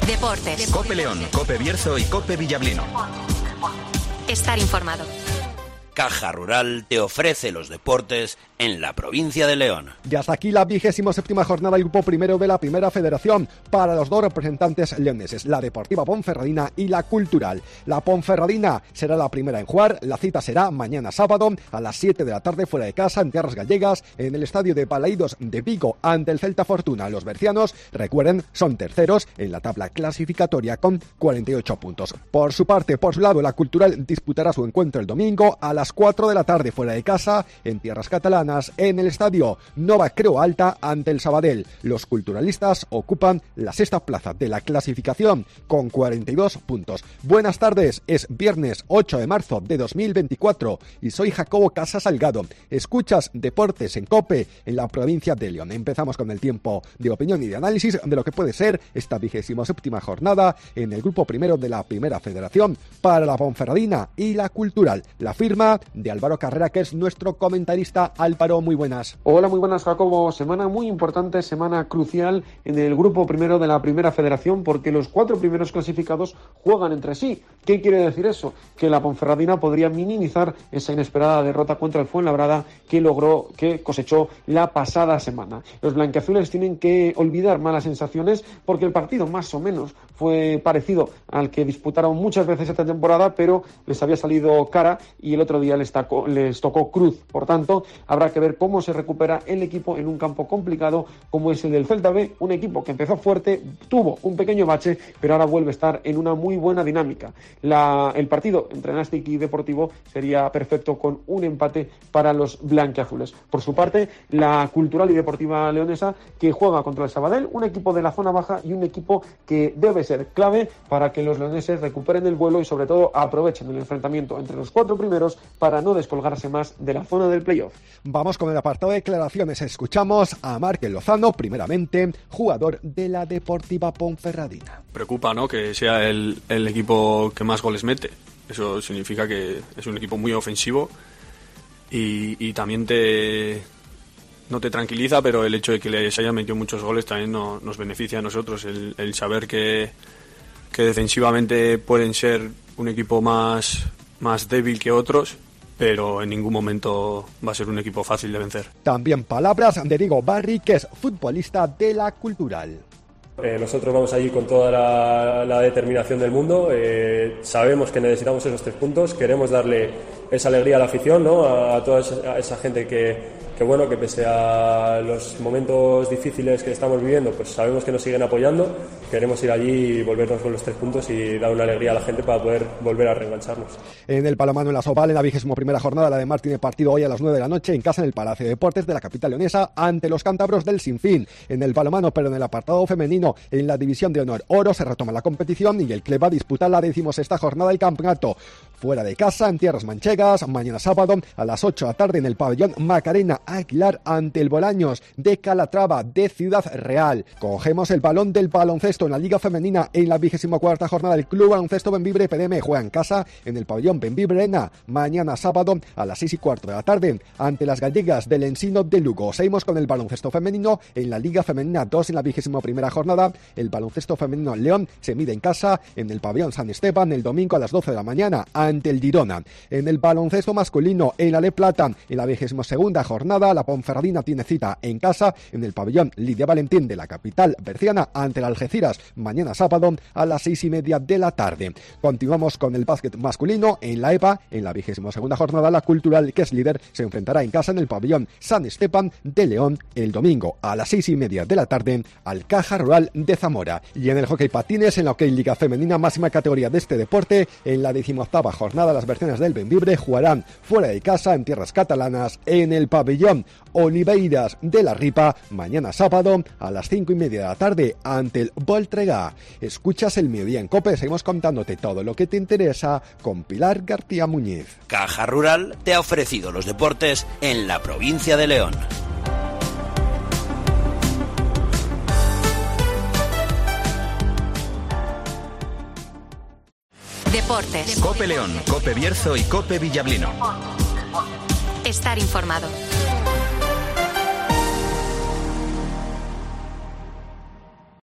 Deportes. COPE León, COPE Bierzo y COPE Villablino. Estar informado. Caja Rural te ofrece los deportes en la provincia de León. Y hasta aquí la 27ª jornada del Grupo Primero de la Primera Federación para los dos representantes leoneses, la Deportiva Ponferradina y la Cultural. La Ponferradina será la primera en jugar, la cita será mañana sábado a las 7 de la tarde fuera de casa en tierras gallegas en el estadio de Balaídos de Vigo ante el Celta Fortuna. Los bercianos, recuerden, son terceros en la tabla clasificatoria con 48 puntos. Por su lado, la Cultural disputará su encuentro el domingo a las 4 de la tarde fuera de casa en tierras catalanas en el estadio Nova Creu Alta ante el Sabadell. Los culturalistas ocupan la sexta plaza de la clasificación con 42 puntos. Buenas tardes, es viernes 8 de marzo de 2024 y soy Jacobo Casas Salgado. Escuchas Deportes en COPE en la provincia de León. Empezamos con el tiempo de opinión y de análisis de lo que puede ser esta 27ª jornada en el Grupo Primero de la Primera Federación para la Ponferradina y la Cultural. La firma de Álvaro Carrera, que es nuestro comentarista. Álvaro, muy buenas. Hola, muy buenas, Jacobo. Semana muy importante, semana crucial en el Grupo Primero de la Primera Federación, porque los 4 primeros clasificados juegan entre sí. ¿Qué quiere decir eso? Que la Ponferradina podría minimizar esa inesperada derrota contra el Fuenlabrada que cosechó la pasada semana. Los blanquiazules tienen que olvidar malas sensaciones porque el partido más o menos fue parecido al que disputaron muchas veces esta temporada, pero les había salido cara y el otro día les tocó cruz. Por tanto, habrá que ver cómo se recupera el equipo en un campo complicado como es el del Celta B, un equipo que empezó fuerte, tuvo un pequeño bache, pero ahora vuelve a estar en una muy buena dinámica. El partido entre Nastic y Deportivo sería perfecto con un empate para los blanquiazules. Por su parte, la Cultural y Deportiva Leonesa, que juega contra el Sabadell, un equipo de la zona baja y un equipo que debe ser clave para que los leoneses recuperen el vuelo y sobre todo aprovechen el enfrentamiento entre los 4 primeros para no descolgarse más de la zona del playoff. Vamos con el apartado de declaraciones. Escuchamos a Márquez Lozano, primeramente, jugador de la Deportiva Ponferradina. Preocupa, ¿no?, que sea el equipo que más goles mete. Eso significa que es un equipo muy ofensivo y también no te tranquiliza, pero el hecho de que les hayan metido muchos goles también nos beneficia a nosotros. El saber que defensivamente pueden ser un equipo más débil que otros, pero en ningún momento va a ser un equipo fácil de vencer. También palabras de Diego Barri, que es futbolista de la Cultural. Nosotros vamos allí con toda la determinación del mundo, sabemos que necesitamos esos 3 puntos, queremos darle esa alegría a la afición, ¿no?, a toda esa gente que pese a los momentos difíciles que estamos viviendo, pues sabemos que nos siguen apoyando. Queremos ir allí y volvernos con los 3 puntos y dar una alegría a la gente para poder volver a reengancharnos. En el balonmano en la Soval, en la 21ª jornada, la de Mar tiene partido hoy a las 9 de la noche en casa en el Palacio de Deportes de la capital leonesa ante los cántabros del Sinfín. En el balonmano, pero en el apartado femenino, en la división de honor oro, se retoma la competición y el club va a disputar la 16ª jornada del campeonato fuera de casa en tierras manchegas, mañana sábado a las 8 de la tarde en el pabellón Macarena Aguilar ante el Bolaños de Calatrava de Ciudad Real. Cogemos el balón del baloncesto en la Liga Femenina en la 24ª jornada del Club Baloncesto Bembibre PDM. Juega en casa en el pabellón Bembibre Arena mañana sábado a las 6:15 de la tarde ante las gallegas del Ensino de Lugo. Seguimos con el baloncesto femenino en la Liga Femenina 2 en la 21ª jornada. El baloncesto femenino León se mide en casa en el pabellón San Esteban el domingo a las 12 de la mañana ante el Girona. En el baloncesto masculino en la Le Plata en la 22ª jornada, la Ponferradina tiene cita en casa en el pabellón Lidia Valentín de la capital berciana ante el Algeciras mañana sábado a las 6:30 de la tarde. Continuamos con el básquet masculino en la EPA en la 22ª jornada. La Cultural, que es líder, se enfrentará en casa en el pabellón San Esteban de León el domingo a las 6:30 de la tarde al Caja Rural de Zamora. Y en el hockey patines en la hockey Liga Femenina, máxima categoría de este deporte, en la 18ª jornada las bercianas del Bembibre jugarán fuera de casa en tierras catalanas en el pabellón Oliveiras de la Ripa mañana sábado a las 5:30 de la tarde ante el Voltregá. Escuchas el Mediodía en COPE, seguimos contándote todo lo que te interesa con Pilar García Muñiz. Caja Rural te ha ofrecido los deportes en la provincia de León. Deportes. COPE León, COPE Bierzo y COPE Villablino. Estar informado.